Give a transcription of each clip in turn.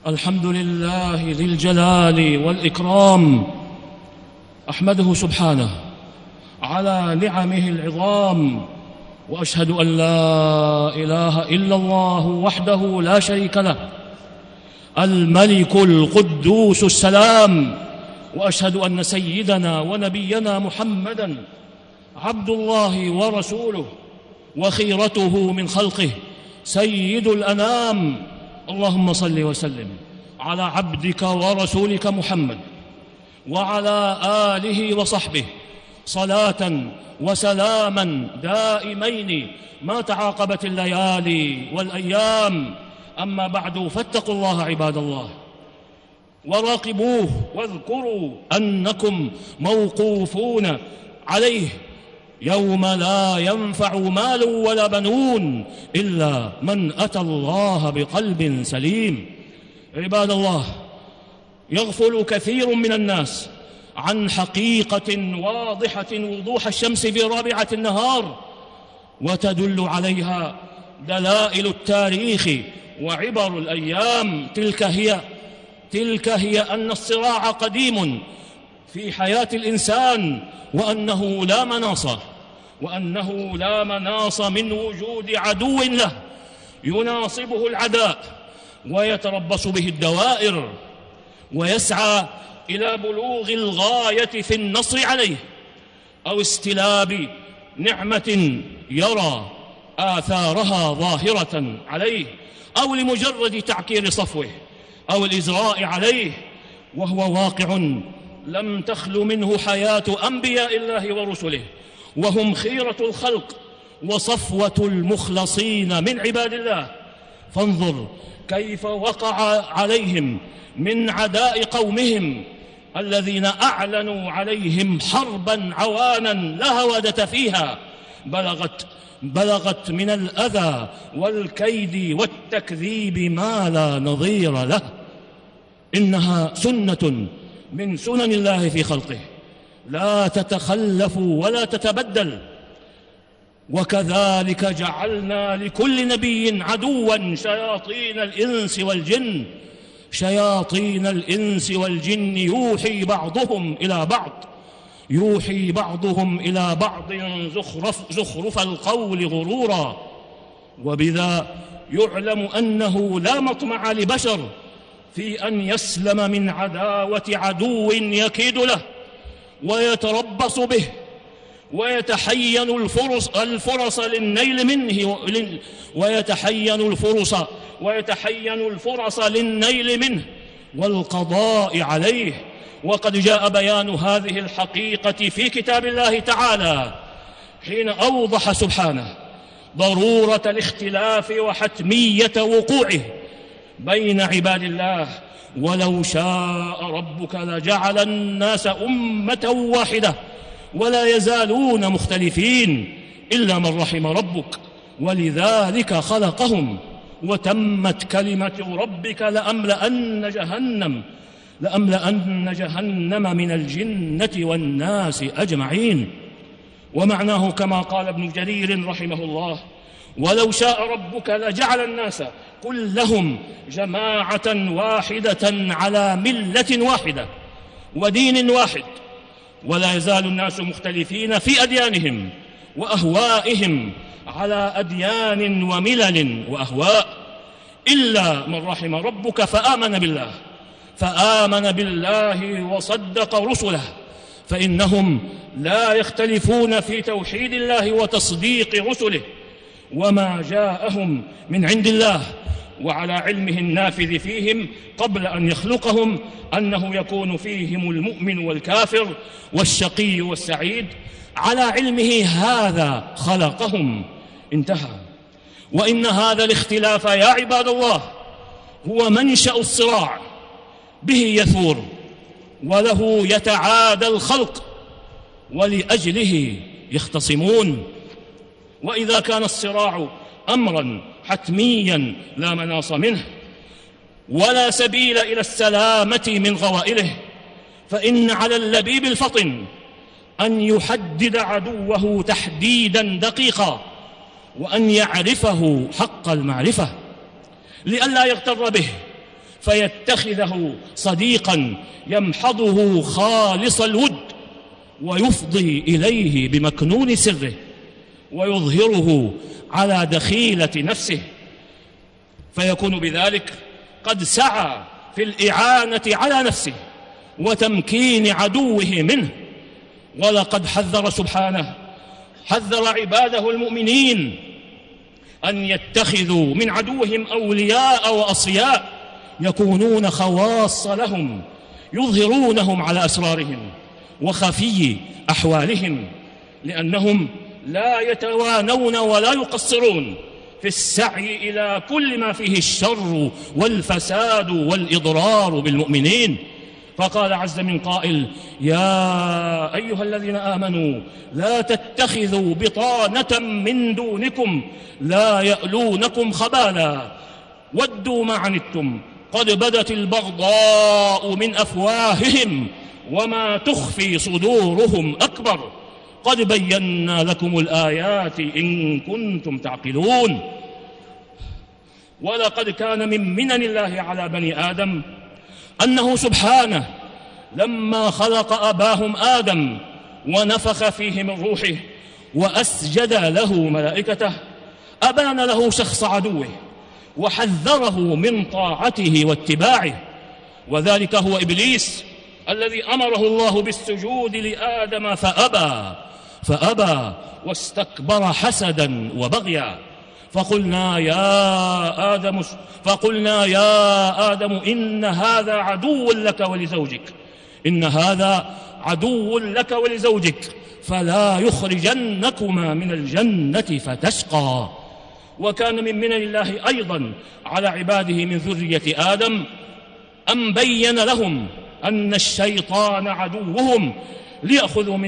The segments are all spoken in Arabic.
الحمد لله ذي الجلال والإكرام، أحمده سبحانه على نعمه العظام، وأشهد أن لا إله إلا الله وحده لا شريك له الملك القدوس السلام، وأشهد أن سيدنا ونبينا محمدًا عبد الله ورسوله وخيرته من خلقه سيد الأنام. اللهم صل وسلم على عبدك ورسولك محمد وعلى آله وصحبه صلاة وسلاما دائمين ما تعاقبت الليالي والأيام. أما بعد، فاتقوا الله عباد الله وراقبوه واذكروا أنكم موقوفون عليه يوم لا ينفع مال ولا بنون إلا من أتى الله بقلب سليم. عباد الله، يغفل كثير من الناس عن حقيقة واضحة وضوح الشمس في رابعة النهار، وتدل عليها دلائل التاريخ وعبر الأيام. تلك هي أن الصراع قديم في حياة الإنسان، وأنه لا مناص من وجود عدو له يناصبه العداء ويتربص به الدوائر، ويسعى إلى بلوغ الغاية في النصر عليه أو استلاب نعمة يرى آثارها ظاهرة عليه، أو لمجرد تعكير صفوه أو الإزراء عليه، وهو واقع لم تخل منه حياة أنبياء الله ورسله، وهم خيرة الخلق وصفوة المخلصين من عباد الله. فانظر كيف وقع عليهم من عداء قومهم الذين أعلنوا عليهم حربا عوانا لا هوادة فيها، بلغت من الأذى والكيد والتكذيب ما لا نظير له. إنها سنة من سنن الله في خلقه لا تتخلف ولا تتبدل. وكذلك جعلنا لكل نبي عدوا شياطين الإنس والجن يوحي بعضهم إلى بعض زخرف القول غرورا. وبذا يعلم أنه لا مطمع لبشر في أن يسلم من عداوة عدو يكيد له ويتربص به ويتحين الفرص للنيل منه والقضاء عليه. وقد جاء بيان هذه الحقيقة في كتاب الله تعالى حين أوضح سبحانه ضرورة الاختلاف وحتمية وقوعه بين عباد الله. ولو شاء ربك لجعل الناس أمة واحدة ولا يزالون مختلفين إلا من رحم ربك ولذلك خلقهم وتمت كلمة ربك لأملأن جهنم من الجنة والناس أجمعين. ومعناه كما قال ابن جرير رحمه الله: ولو شاء ربك لجعل الناس كلهم جماعة واحدة على ملة واحدة ودين واحد، ولا يزال الناس مختلفين في أديانهم وأهوائهم على أديان وملل وأهواء إلا من رحم ربك فآمن بالله وصدق رسله، فإنهم لا يختلفون في توحيد الله وتصديق رسله وما جاءهم من عند الله، وعلى علمه النافذ فيهم قبل أن يخلقهم أنه يكون فيهم المؤمن والكافر والشقي والسعيد. على علمه هذا خلقهم. انتهى. وإن هذا الاختلاف يا عباد الله هو منشأ الصراع، به يثور وله يتعادى الخلق ولأجله يختصمون. وإذا كان الصراع أمرا حتميا لا مناص منه ولا سبيل إلى السلامة من غوائله، فإن على اللبيب الفطن أن يحدد عدوه تحديدا دقيقا وأن يعرفه حق المعرفة لئلا يغتر به فيتخذه صديقا يمحضه خالص الود ويفضي إليه بمكنون سره ويظهره على دخيلة نفسه، فيكون بذلك قد سعى في الإعانة على نفسه وتمكين عدوه منه. ولقد حذر سبحانه، حذر عباده المؤمنين أن يتخذوا من عدوهم أولياء وأصفياء يكونون خواص لهم، يظهرونهم على أسرارهم وخفي أحوالهم، لأنهم لا يتوانون ولا يقصرون في السعي إلى كل ما فيه الشر والفساد والإضرار بالمؤمنين. فقال عز من قائل: يا أيها الذين آمنوا لا تتخذوا بطانة من دونكم لا يألونكم خبالا ودوا ما عنتم قد بدت البغضاء من أفواههم وما تخفي صدورهم أكبر قد بينا لكم الآيات إن كنتم تعقلون. ولقد كان من منن الله على بني آدم أنه سبحانه لما خلق أباهم آدم ونفخ فيه من روحه وأسجد له ملائكته أبان له شخص عدوه وحذره من طاعته واتباعه، وذلك هو إبليس الذي أمره الله بالسجود لآدم فأبى واستكبر حسدا وبغيا. فقلنا يا آدم إن هذا عدو لك ولزوجك فلا يخرجنكما من الجنة فتشقى. وكان من منن الله أيضا على عباده من ذرية آدم أن بين لهم أن الشيطان عدوهم ليأخذوا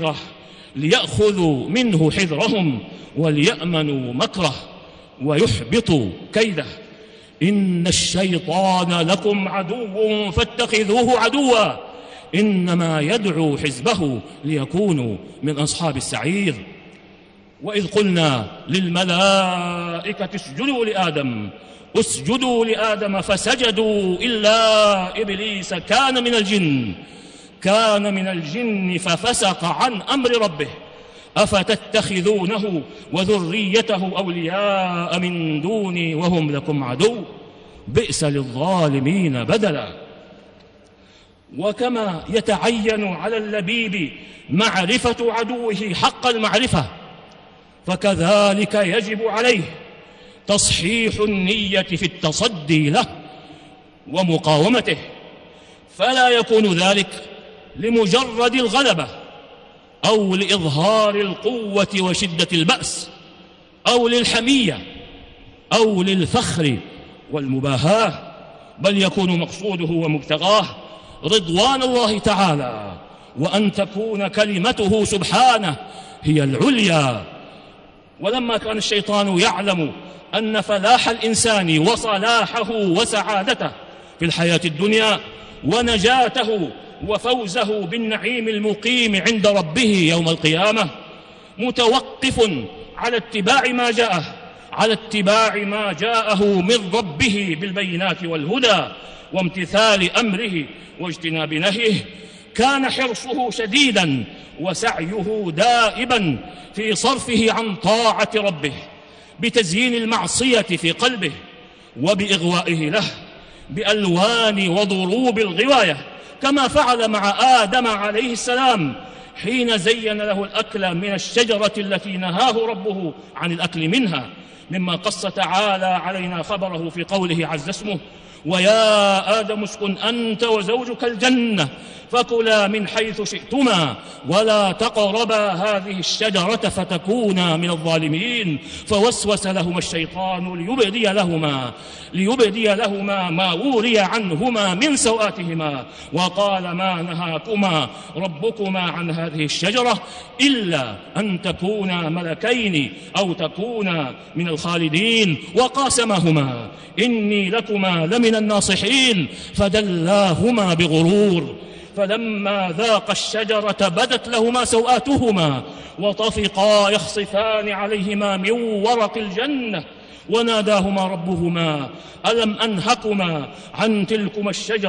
منه حذرهم وليأمنوا مكره ويحبطوا كيده. إن الشيطان لكم عدو فاتخذوه عدوا إنما يدعو حزبه ليكونوا من أصحاب السعير. وإذ قلنا للملائكة اسجدوا لآدم فسجدوا إلا إبليس كان من الجن ففسق عن أمر ربه أفتتخذونه وذريته أولياء من دوني وهم لكم عدو بئس للظالمين بدلا. وكما يتعين على اللبيب معرفة عدوه حق المعرفة فكذلك يجب عليه تصحيح النية في التصدي له ومقاومته، فلا يكون ذلك لمجرد الغلبة أو لإظهار القوة وشدة البأس أو للحمية أو للفخر والمباهاة، بل يكون مقصوده ومبتغاه رضوان الله تعالى وأن تكون كلمته سبحانه هي العليا. ولما كان الشيطان يعلم أن فلاح الإنسان وصلاحه وسعادته في الحياة الدنيا ونجاته وفوزه بالنعيم المقيم عند ربه يوم القيامة متوقف على اتباع ما جاءه من ربه بالبينات والهدى وامتثال أمره واجتناب نهيه، كان حرصه شديدا وسعيه دائبا في صرفه عن طاعة ربه بتزيين المعصية في قلبه وبإغوائه له بألوان وضروب الغواية، كما فعل مع آدم عليه السلام حين زين له الأكل من الشجرة التي نهاه ربه عن الأكل منها، مما قص تعالى علينا خبره في قوله عز اسمه: ويا آدم اسكن أنت وزوجك الجنة فكلا من حيث شئتما ولا تقربا هذه الشجرة فتكونا من الظالمين. فوسوس لهما الشيطان ليبدي لهما ما وري عنهما من سوآتهما وقال: ما نهاكما ربكما عن هذه الشجرة إلا أن تكونا ملكين أو تكونا من الخالدين. وقاسمهما إني لكما لمن الناصحين فدلاهما بغرور فلما ذاقا الشجرة بدت لهما سوآتهما وطفقا يخصفان عليهما من ورق الجنة وناداهما ربهما ألم أنهكما عن تلكما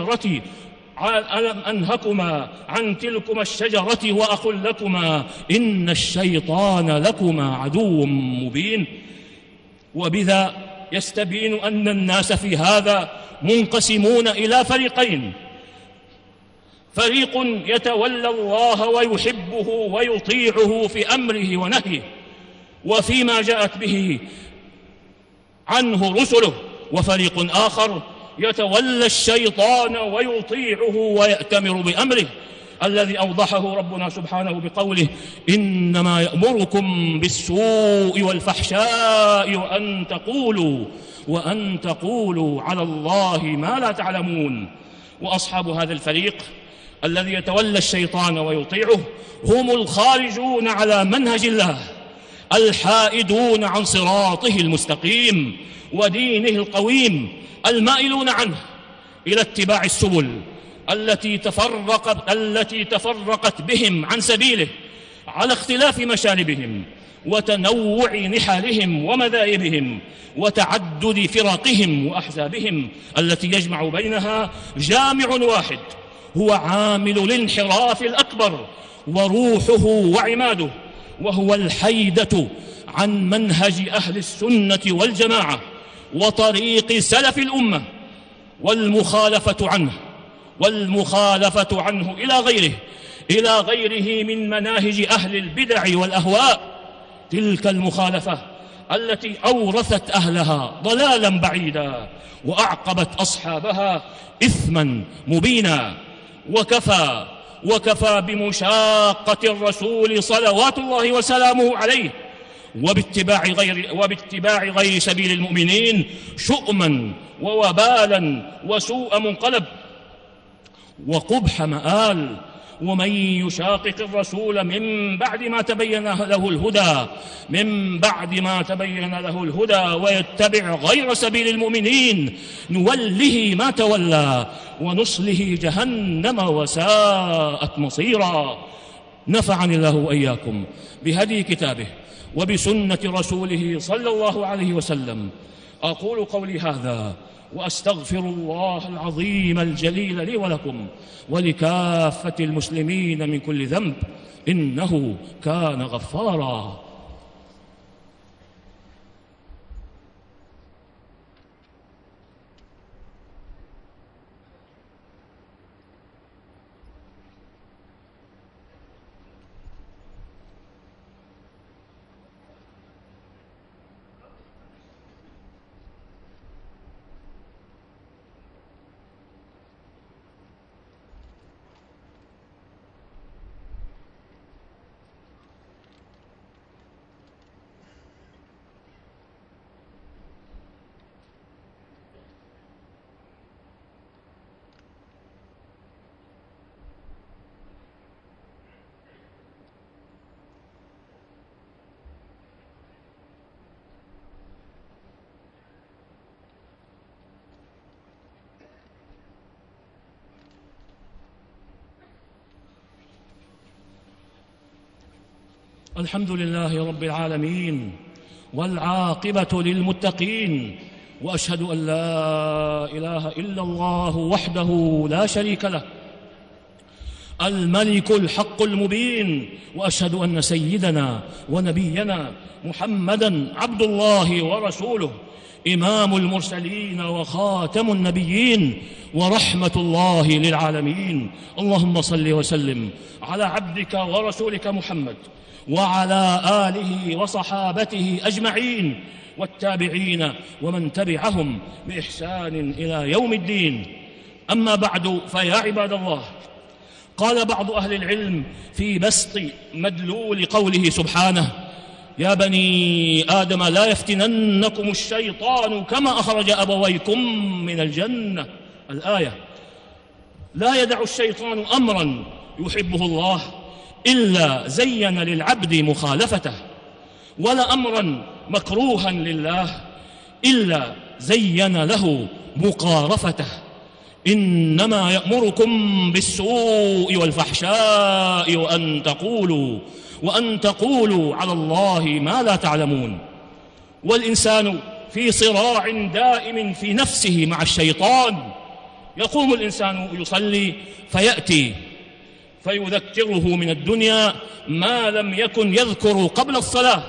الشجرة وأقل لكما إن الشيطان لكما عدو مبين. وبذا يستبين أن الناس في هذا منقسمون إلى فريقين: فريق يتولى الله ويحبه ويطيعه في أمره ونهيه وفيما جاءت به عنه رسله، وفريق آخر يتولى الشيطان ويطيعه ويأتمر بأمره، الذي أوضحه ربنا سبحانه بقوله: إنما يأمركم بالسوء والفحشاء وأن تقولوا على الله ما لا تعلمون. وأصحاب هذا الفريق الذي يتولى الشيطان ويطيعه هم الخارجون على منهج الله، الحائدون عن صراطه المستقيم ودينه القويم، المائلون عنه إلى اتباع السبل التي تفرقت بهم عن سبيله على اختلاف مشاربهم وتنوع نحالهم ومذاهبهم وتعدد فرقهم وأحزابهم، التي يجمع بينها جامع واحد هو عامل الانحراف الأكبر وروحه وعماده، وهو الحيدة عن منهج أهل السنة والجماعة وطريق سلف الأمة، والمخالفة عنه إلى غيره من مناهج أهل البدع والأهواء. تلك المخالفة التي أورثت أهلها ضلالا بعيدا وأعقبت أصحابها إثما مبينا. وكفى بمشاقة الرسول صلوات الله وسلامه عليه وباتباع غير سبيل المؤمنين شؤما ووبالا وسوء منقلب وقبح مآل. ومن يشاقق الرسول من بعد ما تبين له الهدى ويتبع غير سبيل المؤمنين نوله ما تولى ونصله جهنم وساءت مصيرا. نفعني الله وإياكم بهدي كتابه وبسنة رسوله صلى الله عليه وسلم. أقول قولي هذا وأستغفر الله العظيم الجليل لي ولكم ولكافة المسلمين من كل ذنب، إنه كان غفارا. الحمد لله رب العالمين والعاقبة للمتقين، وأشهد أن لا إله إلا الله وحده لا شريك له الملك الحق المبين، وأشهد أن سيدنا ونبينا محمدًا عبد الله ورسوله إمام المرسلين وخاتم النبيين ورحمة الله للعالمين. اللهم صل وسلم على عبدك ورسولك محمد وعلى آله وصحابته أجمعين والتابعين ومن تبعهم بإحسان إلى يوم الدين. أما بعد، فيا عباد الله، قال بعض أهل العلم في بسط مدلول قوله سبحانه: يا بني آدم لا يفتننكم الشيطان كما أخرج أبويكم من الجنة. الآية: لا يدع الشيطان أمرا يحبه الله إلا زين للعبد مخالفته، ولا أمرا مكروها لله إلا زين له مقارفته. إنما يأمركم بالسوء والفحشاء وأن تقولوا على الله ما لا تعلمون. والإنسان في صراع دائم في نفسه مع الشيطان. يقوم الإنسان يصلي فيأتي فيذكره من الدنيا ما لم يكن يذكر قبل الصلاة،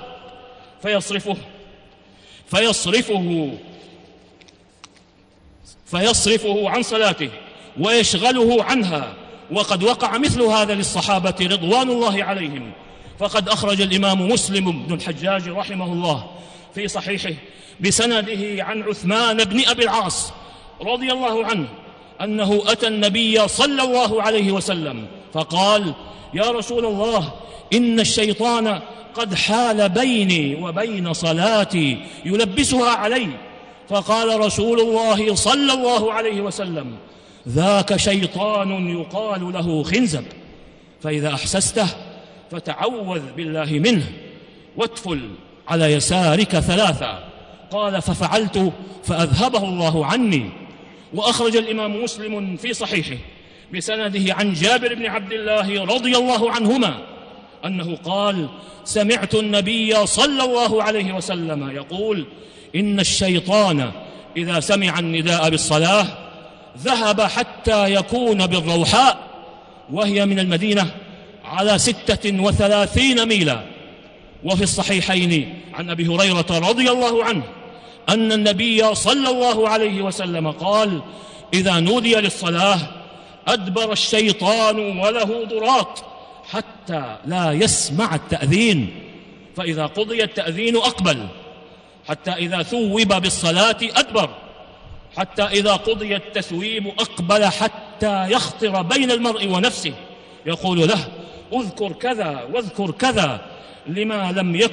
فيصرفه عن صلاته ويشغله عنها. وقد وقع مثل هذا للصحابة رضوان الله عليهم. فقد أخرج الإمام مسلم بن الحجاج رحمه الله في صحيحه بسنده عن عثمان بن أبي العاص رضي الله عنه أنه أتى النبي صلى الله عليه وسلم فقال: يا رسول الله، إن الشيطان قد حال بيني وبين صلاتي يلبسها علي. فقال رسول الله صلى الله عليه وسلم: ذاك شيطان يقال له خنزب، فإذا أحسسته فتعوذ بالله منه واتفل على يسارك 3. قال: ففعلت فأذهبه الله عني. وأخرج الإمام مسلم في صحيحه بسنده عن جابر بن عبد الله رضي الله عنهما أنه قال: سمعت النبي صلى الله عليه وسلم يقول: إن الشيطان إذا سمع النداء بالصلاة ذهب حتى يكون بالروحاء، وهي من المدينة على 36 ميلا. وفي الصحيحين عن أبي هريرة رضي الله عنه أن النبي صلى الله عليه وسلم قال: إذا نودي للصلاة أدبر الشيطان وله ضراط حتى لا يسمع التأذين، فإذا قضي التأذين أقبل، حتى إذا ثوب بالصلاة أدبر، حتى إذا قضي التثويب أقبل، حتى يخطر بين المرء ونفسه يقول له: اذكر كذا واذكر كذا، لما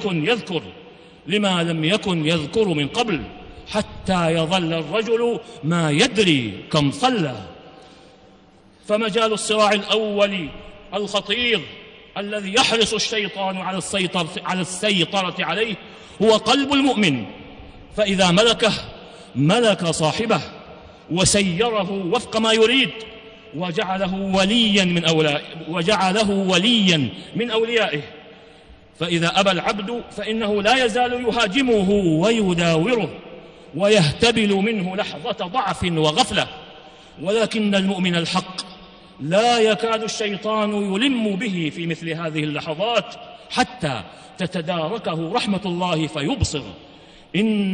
لم يكن يذكر من قبل، حتى يظل الرجل ما يدري كم صلى. فمجال الصراع الأول الخطير الذي يحرص الشيطان على السيطرة عليه هو قلب المؤمن، فإذا ملك صاحبه وسيره وفق ما يريد وجعله وليا من أوليائه. فإذا أبى العبد فإنه لا يزال يهاجمه ويداوره ويهتبل منه لحظة ضعف وغفلة. ولكن المؤمن الحق لا يكاد الشيطان يلم به في مثل هذه اللحظات حتى تتداركه رحمة الله فيبصر. إن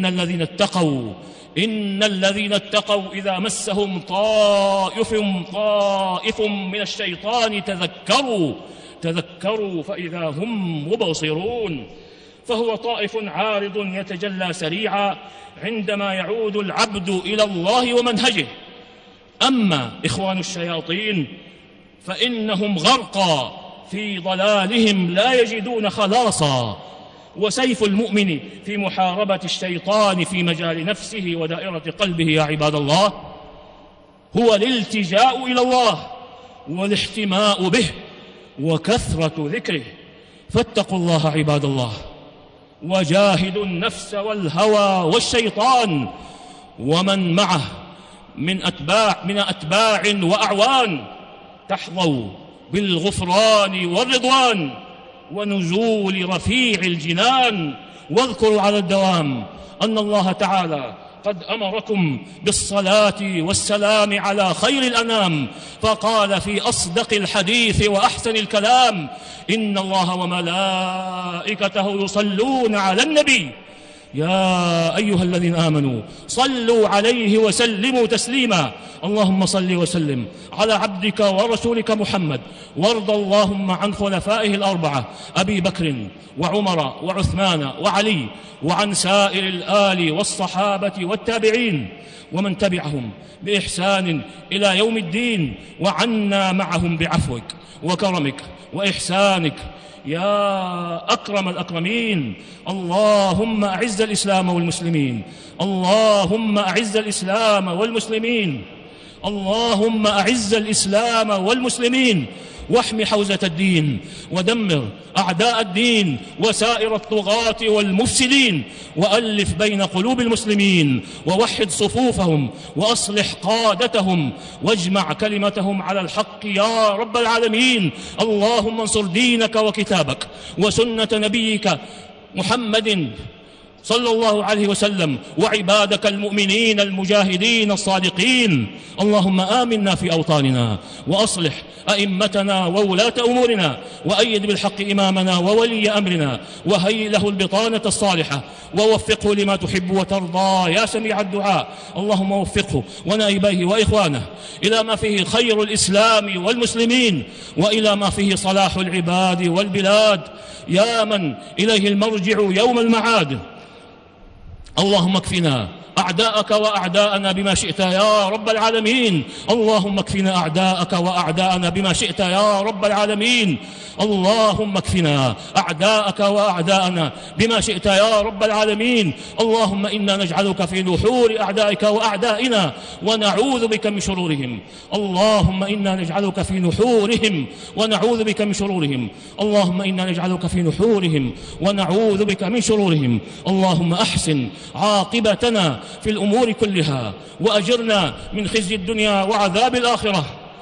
الذين اتقوا إذا مسهم طائف من الشيطان تذكروا فإذا هم مبصرون. فهو طائف عارض يتجلى سريعا عندما يعود العبد إلى الله ومنهجه. أما إخوان الشياطين فإنهم غرقى في ضلالهم لا يجدون خلاصا. وسيف المؤمن في محاربة الشيطان في مجال نفسه ودائرة قلبه يا عباد الله هو الالتجاء إلى الله والاحتماء به وكثرة ذكره. فاتقوا الله عباد الله، وجاهدوا النفس والهوى والشيطان ومن معه من أتباع وأعوان، تحظوا بالغفران والرضوان ونزول رفيع الجنان. واذكروا على الدوام أن الله تعالى قد أمركم بالصلاة والسلام على خير الأنام، فقال في أصدق الحديث وأحسن الكلام: إن الله وملائكته يصلون على النبي يا أيها الذين آمنوا صلوا عليه وسلموا تسليما. اللهم صل وسلم على عبدك ورسولك محمد، وارض اللهم عن خلفائه الأربعة أبي بكر وعمر وعثمان وعلي، وعن سائر الآل والصحابة والتابعين ومن تبعهم بإحسان إلى يوم الدين، وعنا معهم بعفوك وكرمك وإحسانك يا أكرم الأكرمين. اللهم أعز الإسلام والمسلمين، اللهم أعز الإسلام والمسلمين، اللهم أعز الإسلام والمسلمين، واحم حوزة الدين، ودمر أعداء الدين وسائر الطغاة والمفسدين، وألف بين قلوب المسلمين، ووحد صفوفهم، وأصلح قادتهم، واجمع كلمتهم على الحق يا رب العالمين. اللهم انصر دينك وكتابك وسنة نبيك محمد صلى الله عليه وسلم وعبادك المؤمنين المجاهدين الصادقين. اللهم آمنا في أوطاننا وأصلح أئمتنا وولاة أمورنا، وأيد بالحق إمامنا وولي أمرنا، وهيئ له البطانة الصالحة، ووفقه لما تحب وترضى يا سميع الدعاء. اللهم وفقه ونائبيه وإخوانه إلى ما فيه خير الإسلام والمسلمين، وإلى ما فيه صلاح العباد والبلاد، يا من إليه المرجع يوم المعاد. اللهم اكفنا أعداءك وأعداءنا بما شئت يا رب العالمين. اللهم اكفنا أعداءك وأعداءنا بما شئت يا رب العالمين. اللهم اكفنا أعداءك وأعداءنا بما شئت يا رب العالمين. اللهم إنا نجعلك في نحور أعدائك وأعدائنا ونعوذ بك من شرورهم. اللهم إنا نجعلك في نحورهم ونعوذ بك من شرورهم. اللهم إنا نجعلك في نحورهم ونعوذ بك من شرورهم. اللهم أحسن عاقبتنا في الأمور كلها، وأجرنا من خزي الدنيا وعذاب الآخرة.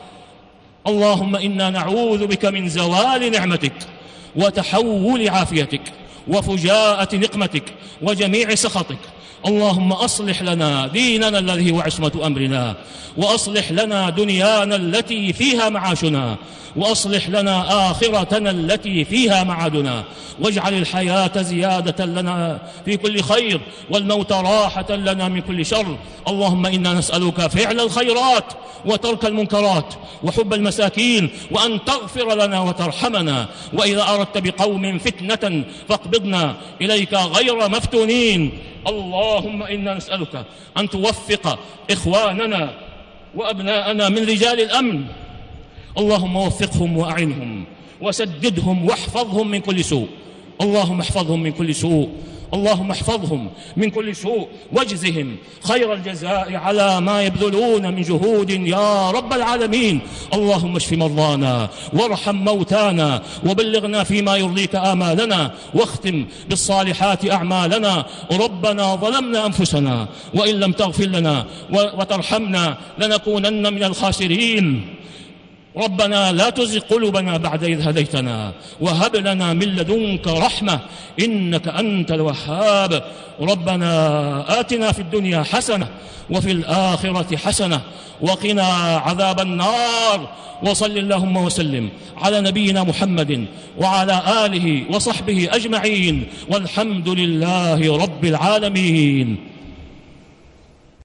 اللهم إنا نعوذ بك من زوال نعمتك وتحول عافيتك وفجاءة نقمتك وجميع سخطك. اللهم أصلح لنا ديننا الذي هو عصمة أمرنا، وأصلح لنا دنيانا التي فيها معاشنا، وأصلح لنا آخرتنا التي فيها معادنا، واجعل الحياة زيادة لنا في كل خير، والموت راحة لنا من كل شر. اللهم إنا نسألك فعل الخيرات وترك المنكرات وحب المساكين، وأن تغفر لنا وترحمنا، وإذا أردت بقوم فتنة فاقبضنا إليك غير مفتونين. اللهم إنا نسألك أن توفق إخواننا وأبناءنا من رجال الأمن. اللهم وفقهم وأعنهم وسددهم واحفظهم من كل سوء. اللهم احفظهم من كل سوء. اللهم احفظهم من كل سوء، واجزهم خير الجزاء على ما يبذلون من جهود يا رب العالمين. اللهم اشف مرضانا وارحم موتانا، وبلغنا فيما يرضيك آمالنا، واختم بالصالحات أعمالنا. ربنا ظلمنا أنفسنا، وإن لم تغفر لنا وترحمنا لنكونن من الخاسرين. ربنا لا تزغ قلوبنا بعد إذ هديتنا، وهب لنا من لدنك رحمة إنك أنت الوهاب. ربنا آتنا في الدنيا حسنة وفي الآخرة حسنة وقنا عذاب النار. وصل اللهم وسلم على نبينا محمد وعلى آله وصحبه أجمعين، والحمد لله رب العالمين.